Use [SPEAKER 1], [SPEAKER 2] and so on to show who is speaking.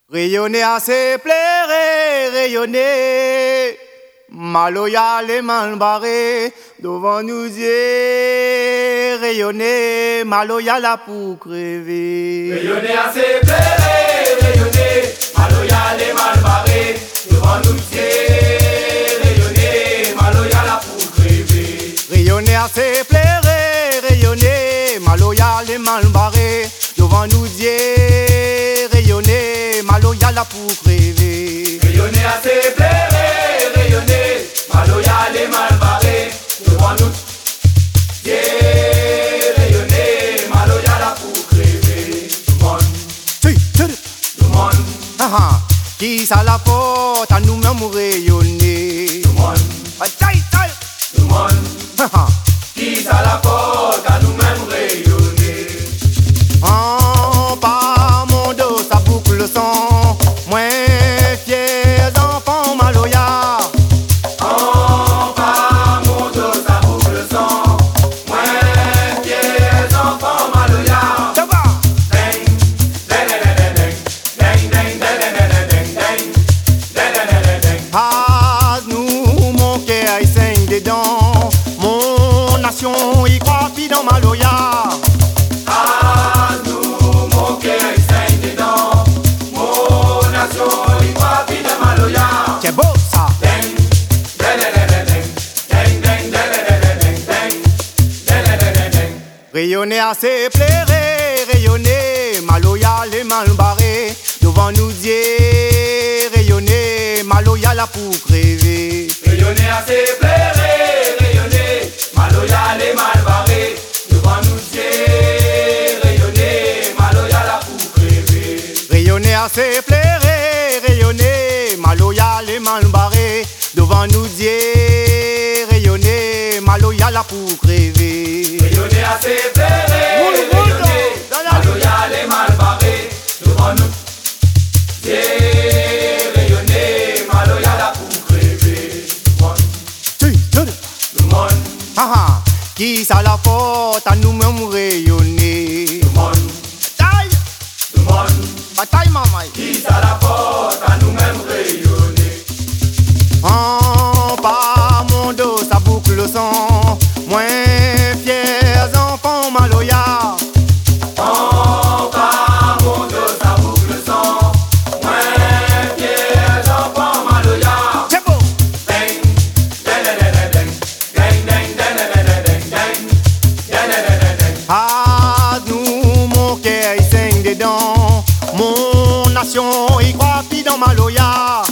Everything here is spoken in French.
[SPEAKER 1] Rayonner assez plaire, rayonner. Maloya les mal barrés devant nous yeux. Rayonner, Maloya là pour crever.
[SPEAKER 2] Rayonner assez plaire, rayonner. Maloya les mal barrés devant nous yeux. Rayonner, Maloya là pour crever.
[SPEAKER 1] Rayonner assez plaire, rayonner. Maloya les mal barrés devant nous yeux. Rayonner, Maloya là pour crever.
[SPEAKER 2] Rayonner assez plaire, rayonner. Maloya les mal barrés devant nous yeux. Rayonner, Maloya là pour crever. Tout le monde,
[SPEAKER 1] Qui ça la porte à nous-mêmes rayonner.
[SPEAKER 2] tout le monde, tout le monde. Qui ça la porte à nous-mêmes rayonner.
[SPEAKER 1] Par mon dos ça boucle le sang. Moins fiers enfants Maloya.
[SPEAKER 2] Par mon dos ça boucle le sang. Moins fiers enfants Maloya.
[SPEAKER 1] Ça va.
[SPEAKER 2] Ding, ding, ding, ding, ding, ding, ding, ding, ding.
[SPEAKER 1] Ah, nous mon cœur il saigne des dents. Mon nation y croit puis dans Maloya.
[SPEAKER 2] Ah, nous, mon cœur, il saigne des dents. Mon nation, il croit bien de Maloya.
[SPEAKER 1] C'est beau ça.
[SPEAKER 2] Ding, ding, ding, ding, ding, ding, ding, ding, ding.
[SPEAKER 1] Rayonner assez plaire, rayonner. Maloya les mal barrés devant nous dire. Rayonner, Maloya là pour crever.
[SPEAKER 2] Rayonner assez plaire, rayonner. Maloya les mal barrés devant nous dire. Rayonner, Maloya là pour crever.
[SPEAKER 1] Rayonner assez plaire, rayonner. Maloya les mal barrés devant nous dire. Rayonner, Maloya là pour crever.
[SPEAKER 2] Rayonner assez plaire, rayonner. Maloya les mal barrés devant nous dire. Rayonner, Maloya là pour crever. Tout le monde,
[SPEAKER 1] Qui ça la porte à nous-mêmes rayonner.
[SPEAKER 2] tout le monde,
[SPEAKER 1] Bataille,
[SPEAKER 2] tout le monde.
[SPEAKER 1] bataille maman.
[SPEAKER 2] Qui ça la porte à nous-mêmes rayonner.
[SPEAKER 1] Par mon dos ça boucle le sang. Moins fiers enfants Maloya.
[SPEAKER 2] Par mon dos ça boucle le sang. Moins fiers enfants Maloya.
[SPEAKER 1] C'est beau.
[SPEAKER 2] Ding, ding, ding, ding, ding, ding, ding, ding, ding.
[SPEAKER 1] Ah, nous, mon cœur, il saigne des dents. Mon nation, il croit puis dans Maloya.